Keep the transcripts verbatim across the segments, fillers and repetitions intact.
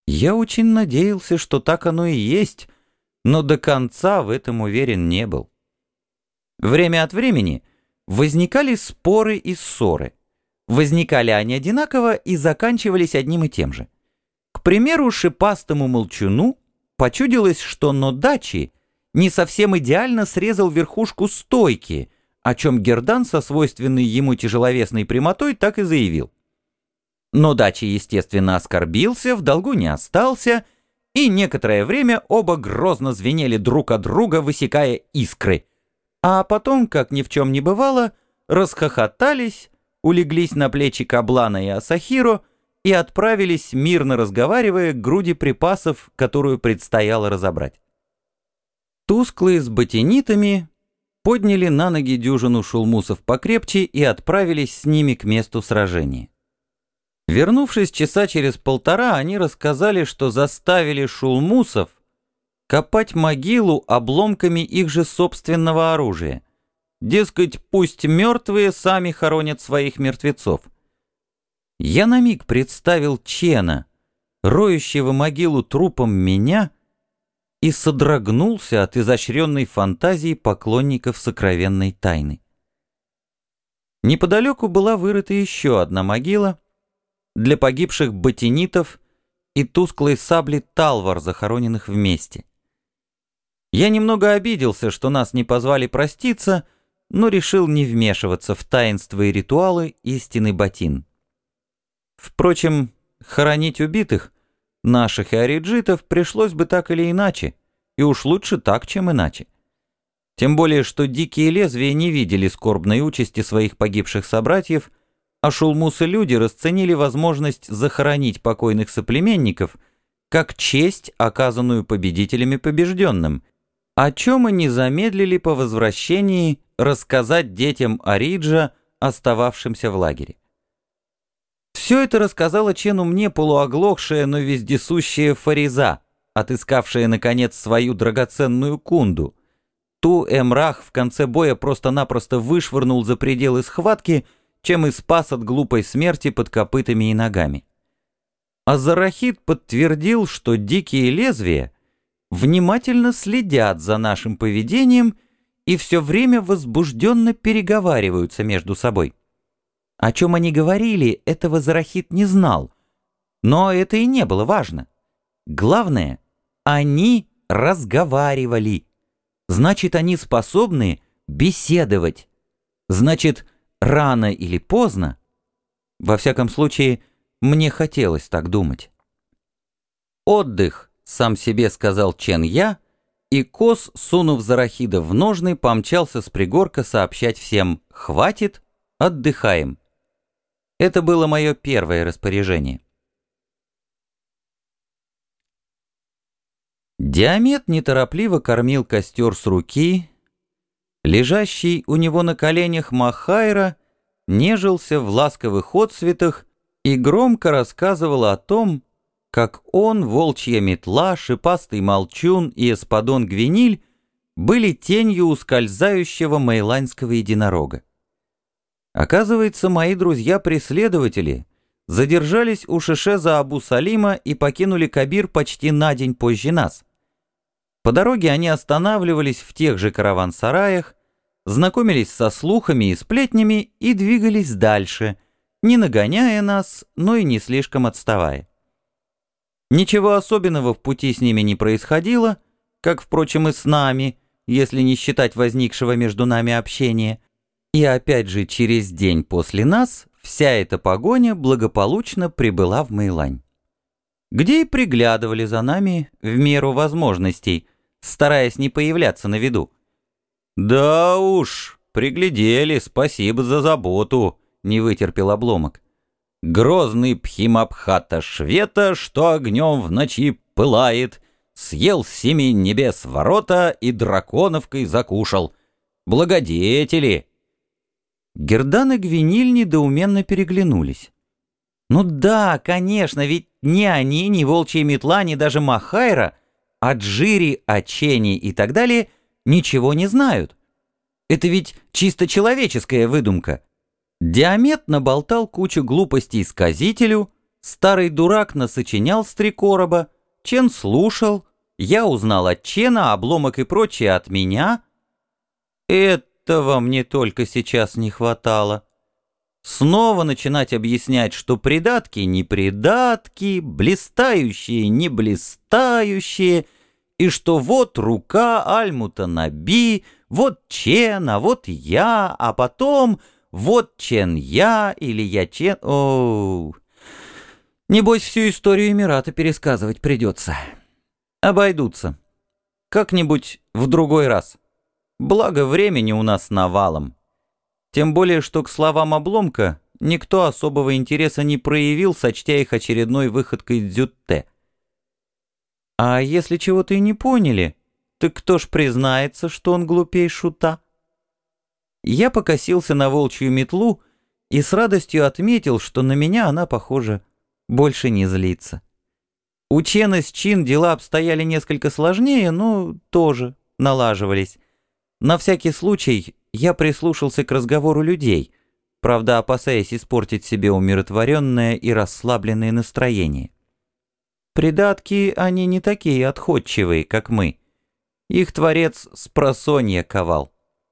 Я очень надеялся, что так оно и есть, но до конца в этом уверен не был. Время от времени возникали споры и ссоры. Возникали они одинаково и заканчивались одним и тем же. К примеру, шипастому молчуну почудилось, что Нодачи не совсем идеально срезал верхушку стойки, о чем Гердан со свойственной ему тяжеловесной прямотой так и заявил. Нодачи, естественно, оскорбился, в долгу не остался, и некоторое время оба грозно звенели друг от друга, высекая искры. А потом, как ни в чем не бывало, расхохотались, улеглись на плечи Каблана и Асахиро и отправились, мирно разговаривая, к груди припасов, которую предстояло разобрать. Тусклые с ботинитами подняли на ноги дюжину шулмусов покрепче и отправились с ними к месту сражения. Вернувшись часа через полтора, они рассказали, что заставили шулмусов копать могилу обломками их же собственного оружия. Дескать, пусть мертвые сами хоронят своих мертвецов. Я на миг представил Чена, роющего могилу трупом меня, и содрогнулся от изощренной фантазии поклонников сокровенной тайны. Неподалеку была вырыта еще одна могила для погибших ботинитов и тусклой сабли талвар, захороненных вместе. Я немного обиделся, что нас не позвали проститься, но решил не вмешиваться в таинства и ритуалы истины ботин. Впрочем, хоронить убитых, наших и ариджитов, пришлось бы так или иначе, и уж лучше так, чем иначе. Тем более, что дикие лезвия не видели скорбной участи своих погибших собратьев, а шулмусы-люди расценили возможность захоронить покойных соплеменников как честь, оказанную победителями побежденным, о чем и не замедлили по возвращении рассказать детям Ариджа, остававшимся в лагере. Все это рассказала Чену мне полуоглохшая, но вездесущая Фариза, отыскавшая, наконец, свою драгоценную кунду. Ту Эмрах в конце боя просто-напросто вышвырнул за пределы схватки, чем и спас от глупой смерти под копытами и ногами. А Зарахид подтвердил, что дикие лезвия внимательно следят за нашим поведением и все время возбужденно переговариваются между собой. О чем они говорили, этого Зарахид не знал, но это и не было важно. Главное, они разговаривали. Значит, они способны беседовать. Значит, рано или поздно, во всяком случае, мне хотелось так думать. «Отдых», — сам себе сказал Чен Я, и Кос, сунув Зарахида в ножны, помчался с пригорка сообщать всем «хватит, отдыхаем». Это было мое первое распоряжение. Диамет неторопливо кормил костер с руки. Лежащий у него на коленях Махайра нежился в ласковых отсветах и громко рассказывал о том, как он, волчья метла, шипастый молчун и эспадон Гвиниль были тенью ускользающего мейланского единорога. Оказывается, мои друзья-преследователи задержались у Шишеза Абу-Салима и покинули Кабир почти на день позже нас. По дороге они останавливались в тех же караван-сараях, знакомились со слухами и сплетнями и двигались дальше, не нагоняя нас, но и не слишком отставая. Ничего особенного в пути с ними не происходило, как, впрочем, и с нами, если не считать возникшего между нами общения. И опять же, через день после нас вся эта погоня благополучно прибыла в Мейлань, где и приглядывали за нами в меру возможностей, стараясь не появляться на виду. «Да уж, приглядели, спасибо за заботу», — не вытерпел Обломок. «Грозный Пхимабхата Швета, что огнем в ночи пылает, съел с семи небес ворота и драконовкой закушал. Благодетели!» Гердан и Гвиниль недоуменно переглянулись. Ну да, конечно, ведь ни они, ни волчья метла, ни даже Махайра о Джире, о Чене и так далее ничего не знают. Это ведь чисто человеческая выдумка. Диамет наболтал кучу глупостей сказителю, Старый дурак насочинял с три короба, Чен слушал, я узнал от Чена, обломок и прочее от меня. Этого мне только сейчас не хватало. Снова начинать объяснять, что придатки не придатки, блистающие не блистающие, и что вот рука Аль-Мутанаби, вот Чен, а вот я, а потом вот Чен я или я Чен... О, небось, всю историю Эмирата пересказывать придется. Обойдутся. Как-нибудь в другой раз. Благо, времени у нас навалом. Тем более, что к словам обломка никто особого интереса не проявил, сочтя их очередной выходкой дзютте. А если чего-то и не поняли, так кто ж признается, что он глупей шута? Я покосился на волчью метлу и с радостью отметил, что на меня она, похоже, больше не злится. У Чена с Чин дела обстояли несколько сложнее, но тоже налаживались. На всякий случай я прислушался к разговору людей, правда, опасаясь испортить себе умиротворенное и расслабленное настроение. Придатки, они не такие отходчивые, как мы. Их творец спросонья ковал.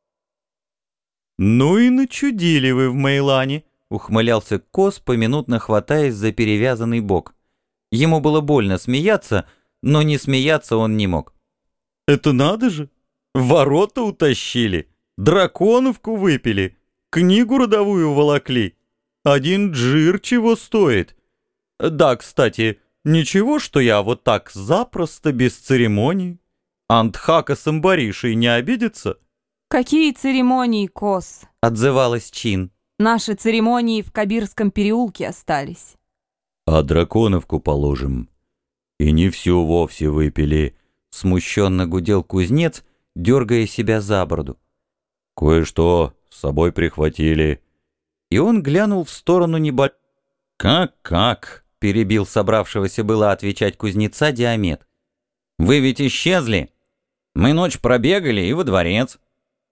«Ну и начудили вы в Мейлане», — ухмылялся Кос, поминутно хватаясь за перевязанный бок. Ему было больно смеяться, но не смеяться он не мог. «Это надо же! Ворота утащили, драконовку выпили, книгу родовую волокли. Один джир чего стоит. Да, кстати, ничего, что я вот так запросто, без церемоний. Антхака с Амбаришей не обидится?» «Какие церемонии, Кос?» — отзывалась Чин. «Наши церемонии в Кабирском переулке остались». «А драконовку положим. И не всю вовсе выпили», — смущенно гудел кузнец, дергая себя за бороду. «Кое-что с собой прихватили». И он глянул в сторону небо... «Как-как?» — перебил собравшегося было отвечать кузнеца Диамет. «Вы ведь исчезли. Мы ночь пробегали и во дворец».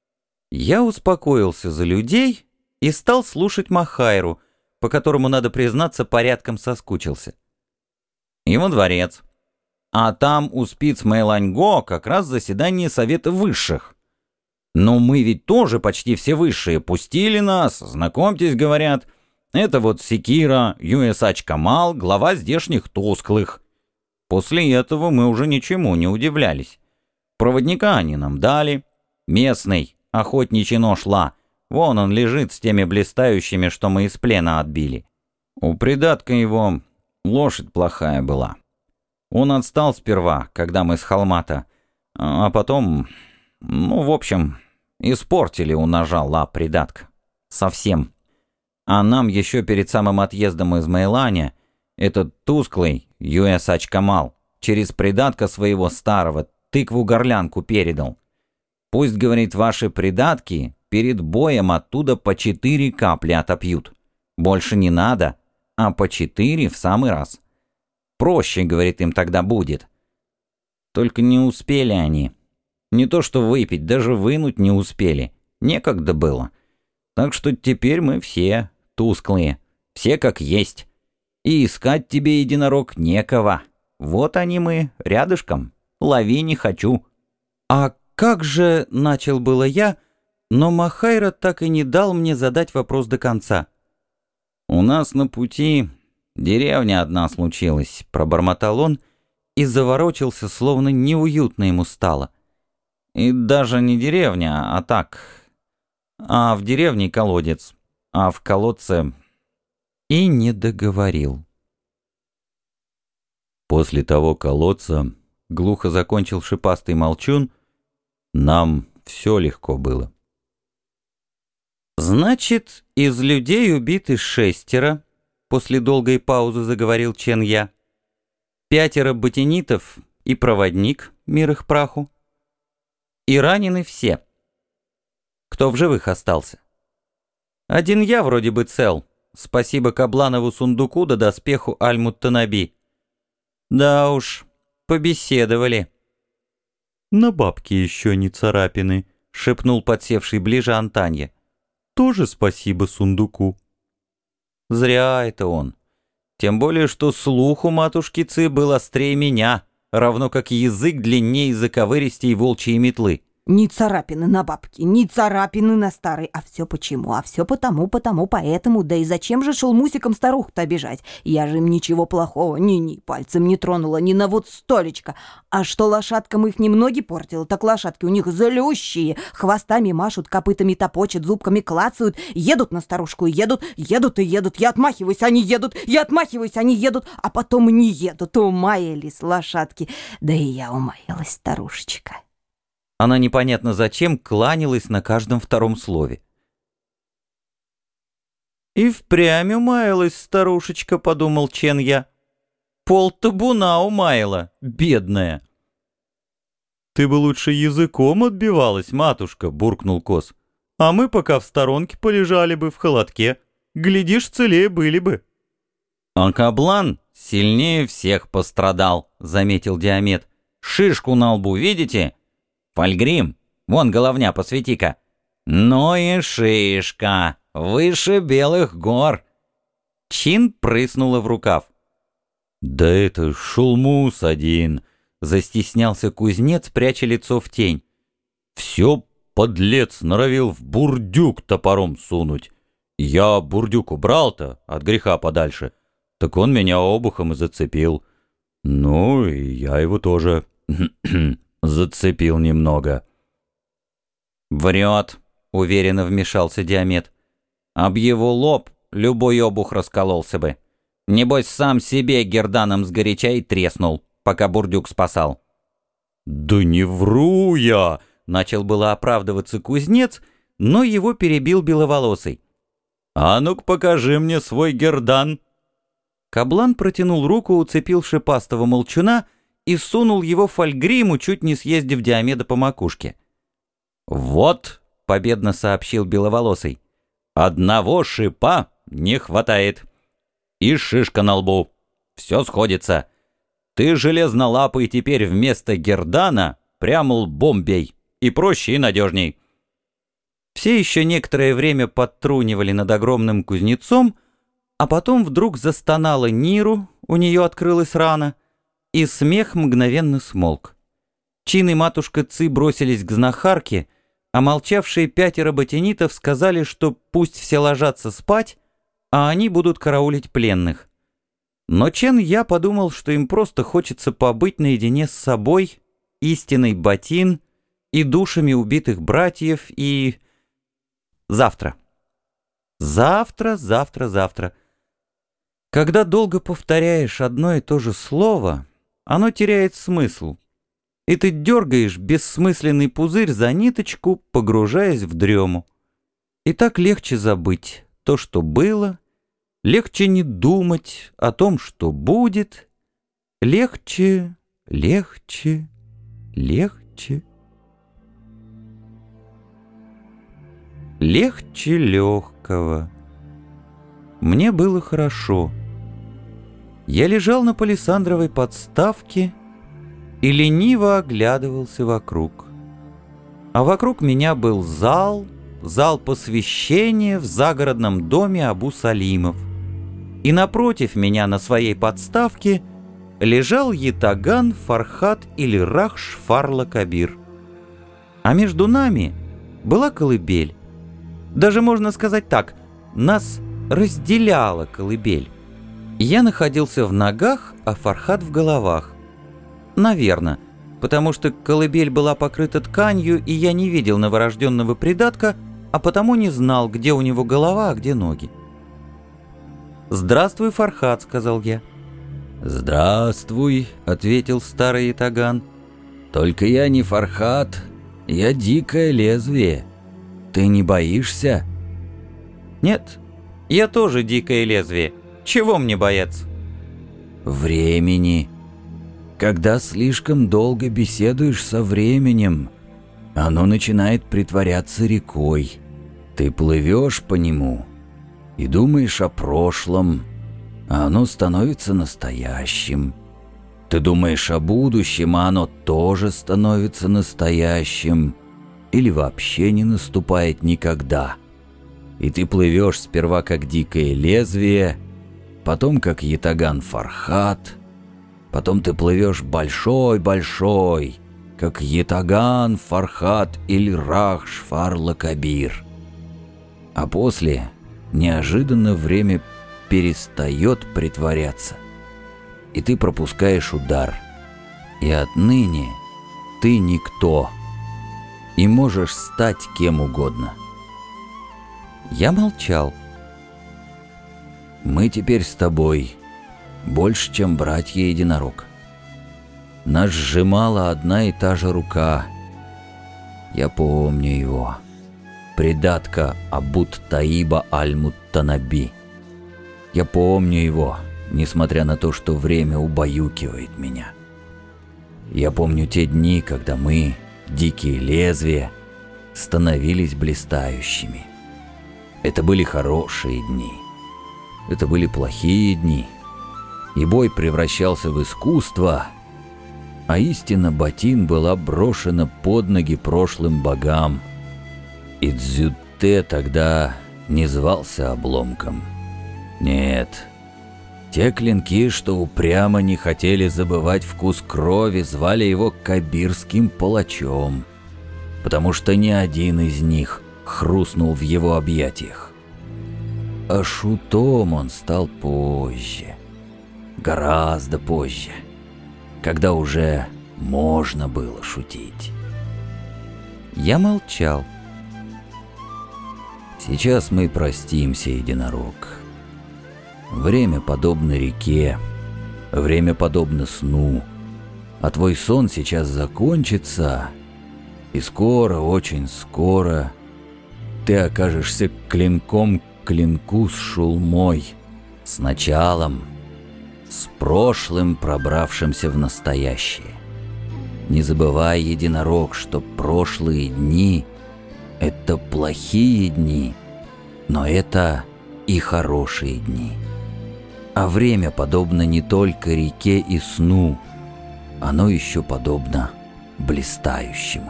Я успокоился за людей и стал слушать Махайру, по которому, надо признаться, порядком соскучился. И во дворец. А там у спиц Мэйланьго как раз заседание Совета Высших. Но мы ведь тоже почти все высшие. Пустили нас, знакомьтесь, говорят. Это вот Секира, Юэсач Камал, глава здешних тусклых. После этого мы уже ничему не удивлялись. Проводника они нам дали. Местный, охотничий нож Ла. Вон он лежит с теми блистающими, что мы из плена отбили. У придатка его лошадь плохая была. Он отстал сперва, когда мы с холма-то, а потом, ну, в общем, испортили у ножа Ла придатка. Совсем. А нам еще перед самым отъездом из Мейланя этот тусклый Юэсач Камал через придатка своего старого тыкву-горлянку передал. Пусть, говорит, ваши придатки перед боем оттуда по четыре капли отопьют. Больше не надо, а по четыре в самый раз. Проще, говорит, им тогда будет. Только не успели они. Не то что выпить, даже вынуть не успели. Некогда было. Так что теперь мы все тусклые, все как есть. И искать тебе, единорог, некого. Вот они мы, рядышком. Лови не хочу. А как же, начал было я, но Махайра так и не дал мне задать вопрос до конца. У нас на пути деревня одна случилась, пробормотал он и заворочился, словно неуютно ему стало. И даже не деревня, а так. А в деревне колодец, а в колодце... И не договорил. После того колодца, глухо закончил шипастый молчун, нам все легко было. Значит, из людей убиты шестеро, после долгой паузы заговорил Чен Я. Пятеро ботинитов и проводник, мир их праху. И ранены все. Кто в живых остался? Один я вроде бы цел. Спасибо Кабланову сундуку да доспеху Аль-Муттанаби. Да уж, побеседовали. «На бабке еще не царапины», — шепнул подсевший ближе Антанья. «Тоже спасибо сундуку». Зря это он. Тем более, что слух у матушки Ци был острее меня, равно как язык длиннее заковыристей волчьей метлы. Ни царапины на бабке, ни царапины на старой. А все почему? А все потому, потому, поэтому. Да и зачем же шелмусиком старух-то обижать? Я же им ничего плохого ни-ни пальцем не тронула, ни на вот столечко. А что лошадкам их немноги портила, так лошадки у них злющие. Хвостами машут, копытами топочут, зубками клацают. Едут на старушку, едут, едут и едут. Я отмахиваюсь, они едут, я отмахиваюсь, они едут. А потом не едут. Умаялись лошадки. Да и я умаялась, старушечка. Она непонятно зачем кланялась на каждом втором слове. «И впрямь умаялась старушечка», — подумал Чен я. «Пол табуна умаяла, бедная». «Ты бы лучше языком отбивалась, матушка», — буркнул Коз. «А мы пока в сторонке полежали бы в холодке. Глядишь, целее были бы». «А Каблан сильнее всех пострадал», — заметил Диамет. «Шишку на лбу видите? Фальгрим, вон головня, посвети-ка. Ну и шишка, выше белых гор». Чин прыснула в рукав. «Да это шулмус один», — застеснялся кузнец, пряча лицо в тень. «Все подлец норовил в бурдюк топором сунуть. Я бурдюк убрал-то от греха подальше, так он меня обухом и зацепил. Ну, и я его тоже зацепил немного». «Врет», — уверенно вмешался Диамет. «Об его лоб любой обух раскололся бы. Небось, сам себе герданом сгоряча и треснул, пока бурдюк спасал». «Да не вру я!» — начал было оправдываться кузнец, но его перебил беловолосый. «А ну-ка покажи мне свой гердан». Каблан протянул руку, уцепил шипастого молчуна и сунул его Фальгриму, чуть не съездив Диомеда по макушке. «Вот», — победно сообщил беловолосый, — «одного шипа не хватает. И шишка на лбу. Все сходится. Ты железнолапый теперь вместо гердана прямо лбом бей. И проще, и надежней». Все еще некоторое время подтрунивали над огромным кузнецом, а потом вдруг застонала Ниру, у нее открылась рана, и смех мгновенно смолк. Чин и матушка Ци бросились к знахарке, а молчавшие пятеро ботинитов сказали, что пусть все ложатся спать, а они будут караулить пленных. Но Чен я подумал, что им просто хочется побыть наедине с собой, истинный ботин и душами убитых братьев, и... Завтра. Завтра, завтра, завтра. Когда долго повторяешь одно и то же слово, оно теряет смысл, и ты дергаешь бессмысленный пузырь за ниточку, погружаясь в дрему. И так легче забыть то, что было, легче не думать о том, что будет, легче, легче, легче. Легче легкого. Мне было хорошо. Я лежал на палисандровой подставке и лениво оглядывался вокруг. А вокруг меня был зал, зал посвящения в загородном доме Абу-Салимов. И напротив меня на своей подставке лежал ятаган Фархат или Рахш Фарла Кабир. А между нами была колыбель. Даже можно сказать так, нас разделяла колыбель. Я находился в ногах, а Фархат в головах. Наверно, потому что колыбель была покрыта тканью, и я не видел новорожденного придатка, а потому не знал, где у него голова, а где ноги. «Здравствуй, Фархат», — сказал я. «Здравствуй», — ответил старый ятаган. «Только я не Фархат, я дикое лезвие. Ты не боишься?» «Нет, я тоже дикое лезвие. Чего мне бояться?» «Времени. Когда слишком долго беседуешь со временем, оно начинает притворяться рекой. Ты плывешь по нему и думаешь о прошлом, а оно становится настоящим. Ты думаешь о будущем, а оно тоже становится настоящим. Или вообще не наступает никогда. И ты плывешь сперва как дикое лезвие, потом как ятаган Фархат, потом ты плывешь большой-большой, как ятаган Фархат или Рахш Фарлакабир. А после неожиданно время перестает притворяться, и ты пропускаешь удар, и отныне ты никто, и можешь стать кем угодно. Я молчал. Мы теперь с тобой больше, чем братья-единорог. Нас сжимала одна и та же рука. Я помню его. Предатка Абут-Таиба Аль-Муттанаби. Я помню его, несмотря на то, что время убаюкивает меня. Я помню те дни, когда мы, дикие лезвия, становились блистающими. Это были хорошие дни. Это были плохие дни. И бой превращался в искусство, а истина Батин была брошена под ноги прошлым богам. И Цзюдте тогда не звался обломком. Нет, те клинки, что упрямо не хотели забывать вкус крови, звали его кабирским палачом, потому что ни один из них хрустнул в его объятиях. А шутом он стал позже, гораздо позже, когда уже можно было шутить. Я молчал. Сейчас мы простимся, единорог. Время подобно реке, время подобно сну, а твой сон сейчас закончится, и скоро, очень скоро, ты окажешься клинком к клинку с Шулмой, с началом, с прошлым, пробравшимся в настоящее. Не забывай, единорог, что прошлые дни — это плохие дни, но это и хорошие дни. А время подобно не только реке и сну, оно еще подобно блистающему.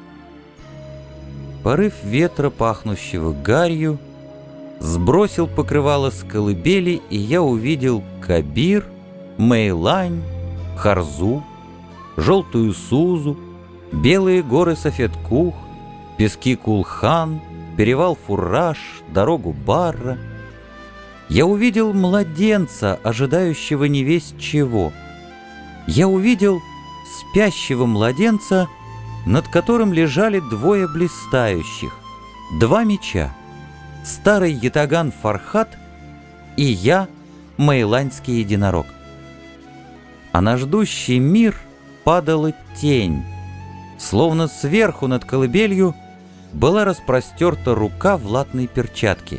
Порыв ветра, пахнущего гарью, сбросил покрывало с колыбели, и я увидел Кабир, Мэйлань, Харзу, желтую Сузу, белые горы Сафеткух, пески Кулхан, перевал Фурраш, дорогу Барра. Я увидел младенца, ожидающего невесть чего. Я увидел спящего младенца, над которым лежали двое блистающих, два меча, старый ятаган Фархат и я, мэйланьский единорог. А на ждущий мир падала тень, словно сверху над колыбелью была распростерта рука в латной перчатке.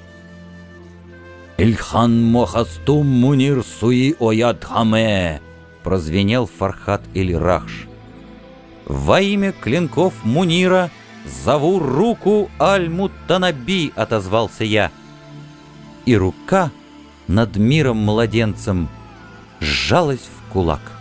«Ильхан мохастум мунир суи оят хаме», прозвенел Фархат или Рахш. «Во имя клинков Мунира зову руку Аль-Муттанаби», отозвался я. И рука над миром-младенцем сжалась в кулак.